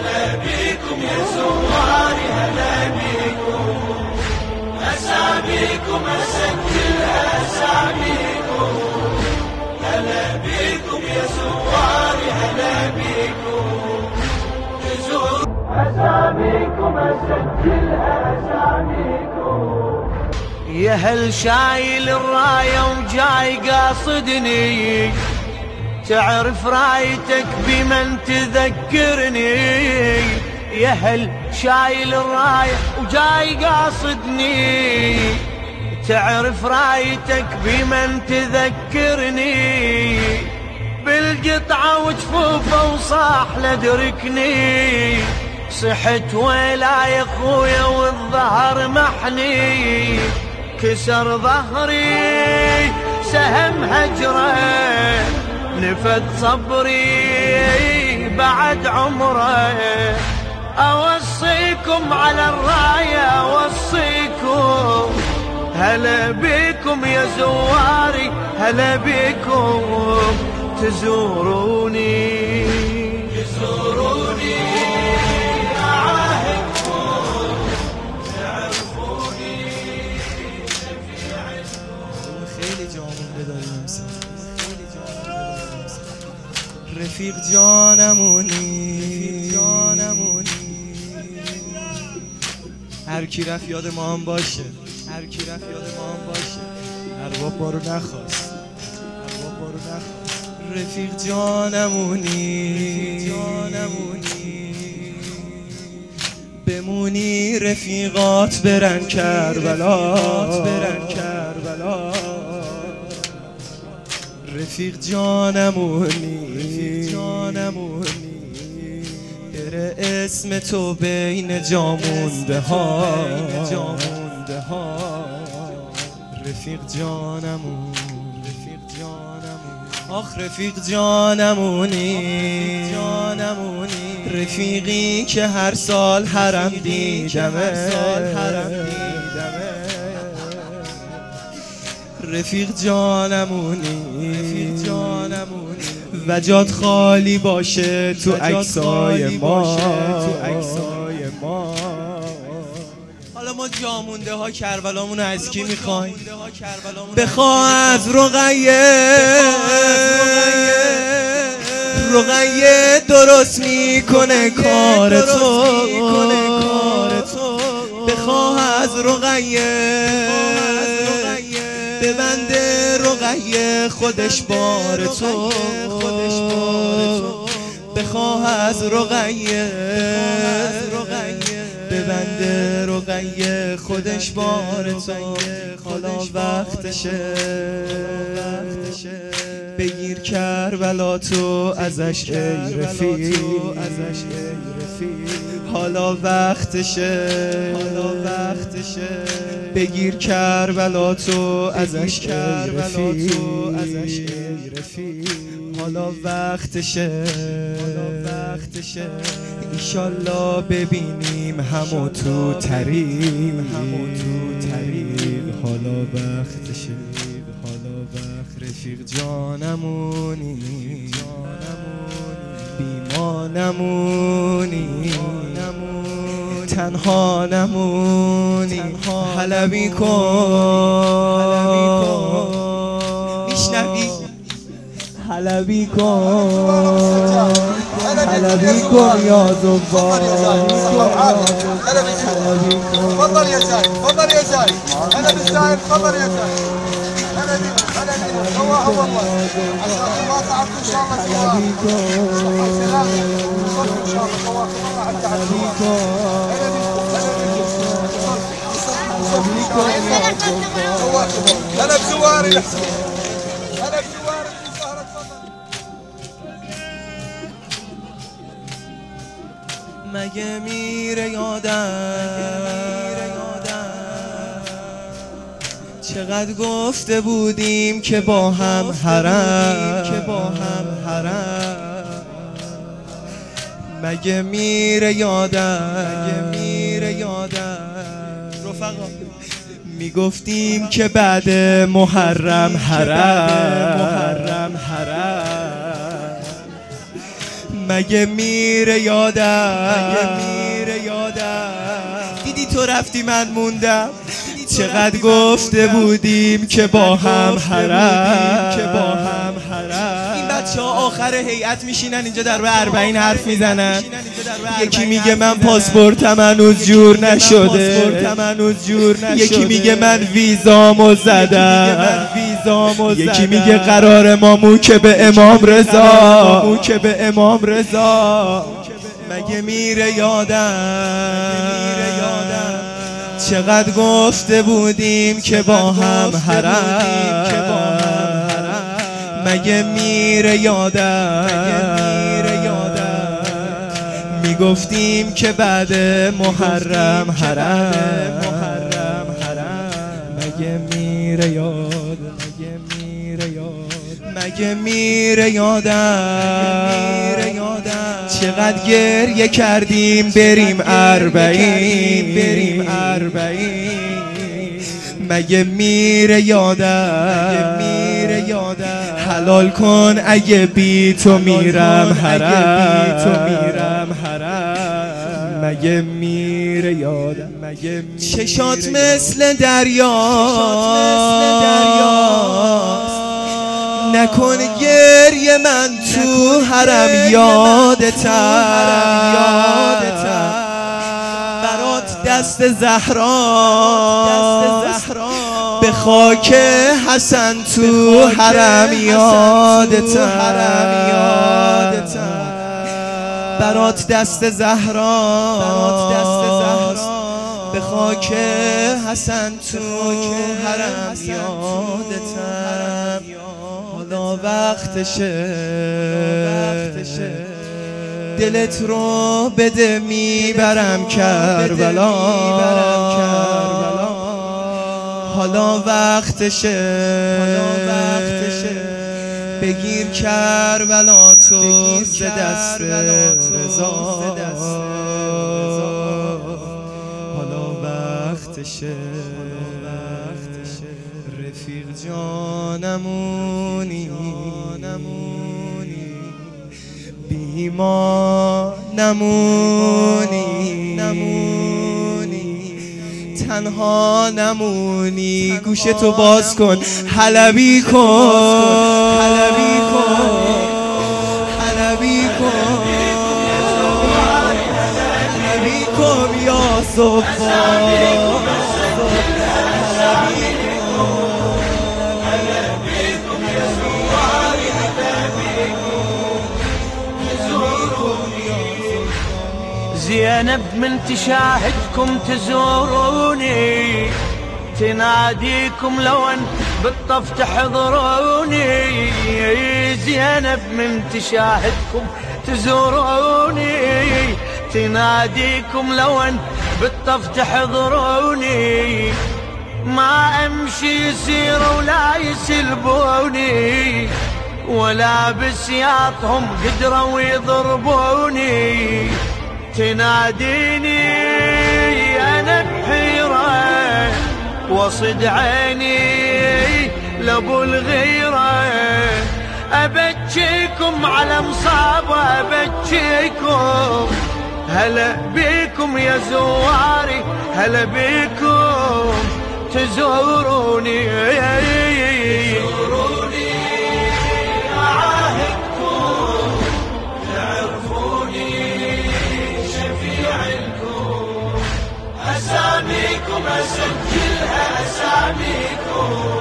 هلا بيكم يا زواري هلا بيكم، أساميكم أسجلها أساميكم، هلا بيكم يا زواري هلا بيكم، أساميكم أسجلها أساميكم. يا هل شايل الراية وجاي قاصدني، تعرف رايتك بمن تذكرني. يا هل شايل الراية وجاي قاصدني، تعرف رايتك بمن تذكرني. بالقطعة وجفوفه وصاح لدركني، صحت ويلا يا خويا والظهر محني. كسر ظهري سهم هجره، نفد صبري بعد عمره. أوصيكم على الراية أوصيكم، هلا بيكم يا زواري هلا بيكم. تزوروني أعاهدكم، تعرفوني خیلی جامونده داریم امسال، رفیق جانمونی هر کی رفت یاد ما هم باشه، هر کی رفت یاد ما هم باشه. ارباب بارو نخواست، ارباب بارو نخواست. رفیق جانمونی بمونی، رفیقات برن کربلا، رفیق جانمونی بره اسم تو بین جامونده ها. رفیق جانمون آخ رفیق جانمونی رفیقی که هر سال حرم دیدمه. رفیق جانمونی و جات خالی باشه تو عکسای ما. حالا ما جامونده ها کربلامون رو از کی میخوایم؟ بخوا از رقیه درست میکنه کار تو. بخوا از رقیه ببنده رقیه خودش بار تو. بخواه از رقیه ببنده رقیه خودش بار تو. حالا وقتشه بگیر کربلا تو ازش ای رفیق. حالا وقتشه بگیر کربلا تو ازش ای رفیق. حالا وقتشه ایشالله ببینیم همو تو طریق. حالا وقتشه رفیق جانمونی بیما نمونی تنها نمونی. حلبی کن میشنوی حلبی کن یا زبان. تفضل يا زايد تفضل يا زايد. انا بالزايد تفضل يا زايد. هلا بيكم سواها والله عشان ما تعبتوا ان شاء الله سواها ان شاء الله سواها حتى هلا بزواري هلا بزواري. مگه میره یادم چقدر گفته بودیم که با هم حرم. مگه میره یادم رفقا میگفتیم که بعد محرم حرم. مگه میره یادم دیدی تو رفتی من موندم چقدر گفته بودیم که با هم حرم این بچه ها آخر هیئت میشینن اینجا در به 40 حرف میزنن یکی میگه من پاسپورتم هنوز جور نشده یکی میگه من ویزامو زدم یکی میگه قرار ما که به امام رضا مگه میره یادم چقدر گفته بودیم که با هم حرم مگه میره یادم میگفتیم که بعد محرم حرم مگه میره یادم چقدر گریه کردیم بریم 40 مگه میره یادم حلال کن اگه بی تو میرم حرم مگه میره یادم چشات مثل دریاست نکن گریه من تو حرم یادتم برات دست زهراست به خاک حسن تو حرم یادتم برات دست زهراست به خاک حسن تو حرم یادتم حالا وقتشه دلت رو بده میبرم کربلا حالا وقتشه بگیر کربلا تو ز دست رضا حالا وقتشه رفیق جانمونی بی ما نمونی تنها نمونی گوشتو باز کن حلبی کن یا صفا زينب من تشاهدكم تزوروني تناديكم لو ان بالطف تحضروني زينب من تشاهدكم تزوروني تناديكم لو ان بالطف تحضروني ما امشي يسير ولا يسلبوني ولا بسياطهم قدروا يضربوني تناديني انا بحيرة وصد عيني لابو الغيرة ابكيكم على مصابة ابكيكم هلا بيكم يا زواري هلا بيكم تزوروني أعاهدكم تعرفوني شفيعكم أساميكم أسجلها أساميكم